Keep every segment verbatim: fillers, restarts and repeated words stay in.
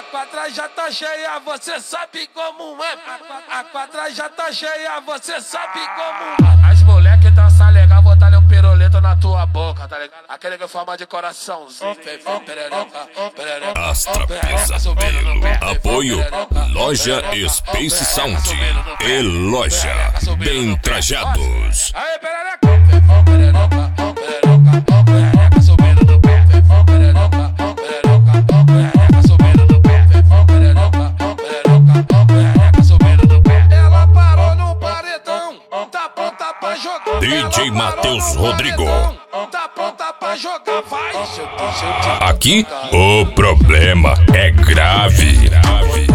quadra já tá cheia, você sabe como é. A quadra já tá cheia, você sabe como é. As moleque dança legal, botar um pirulito na tua boca, tá ligado? Aquele que forma de coraçãozinho. Astra Pesadelo. Apoio Loja Space Sound e Loja Bem Trajados. Aê, perereca, perereca, perereca, perereca subindo no pé, perereca, perereca, perereca subindo no pé, perereca, perereca, perereca subindo no pé. Ela parou no paredão, tá pronta pra jogar. D J Matheus Rodrigo. Tá pronta pra jogar, vai. Aqui o problema é grave. grave.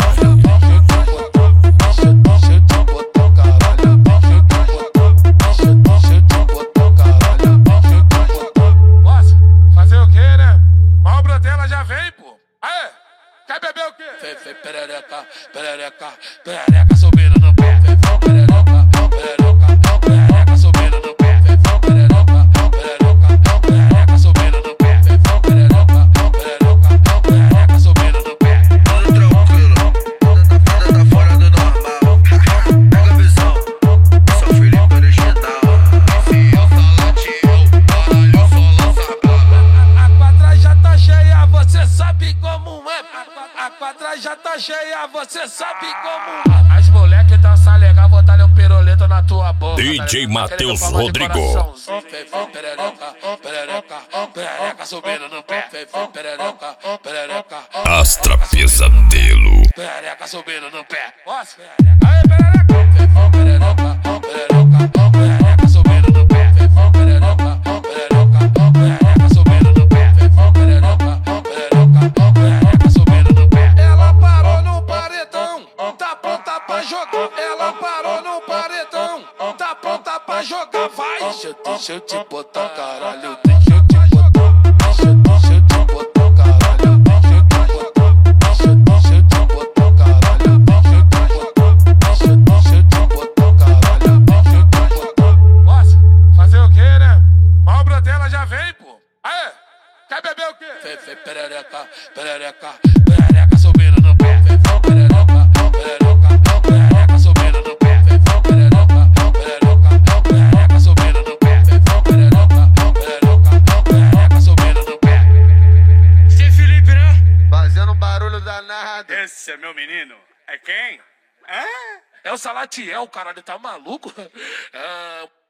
Quer beber o quê? Fe, fe, perereca, perereca, perereca subindo no pé. Fe, fe, perereca, perereca, perereca subindo no pé. Fe, fe, perereca, perereca, perereca subindo no pé. Fe, fe, perereca, perereca, perereca subindo no pé. Tudo tranquilo, nada tá fora do normal. Pega a visão, sou Felipe original. Enfia o salatinho, baralho só lança brava. A quadra já tá cheia, você sabe como é. A quadra já tá cheia, você sabe como. As moleque dança legal, botar um pirulito na tua boca. D J Matheus Rodrigo. Perereca, perereca, perereca subindo no pé. Perereca, perereca, Astra Pesadelo. perereca subindo no pé. Aê, perereca, perereca, perereca, perereca subindo no pé. Perereca, perereca, perereca subindo no pé. Perereca, perereca, perereca subindo no pé. Ela parou no paredão, tá pronta pra jogar. Ela parou no paredão, tá pronta pra jogar. Vai. Deixa, eu- deixa eu te botar, caralho. Deixa eu te botar. Deixa, deixa eu te botar, caralho. Deixa eu te botar. Deixa, deixa eu te botar, caralho. Deixa eu te botar. Deixa, deixa eu te botar, caralho. Deixa eu te botar. Nossa, fazer o quê, né? A obra dela já vem, pô. Aê, quer beber o quê? Fe, fe, perereca, perereca, perereca subindo no pé. Fe, fe, perereca, perereca, perereca subindo no pé. Fe, fe, perereca, perereca, perereca subindo no pé. Fe, fe, perereca, perereca, perereca subindo no pé. Cê Felipe, né? Fazendo um barulho danado. Esse é meu menino. É quem? Hã? É o Salatiel, caralho, tá maluco? Ah,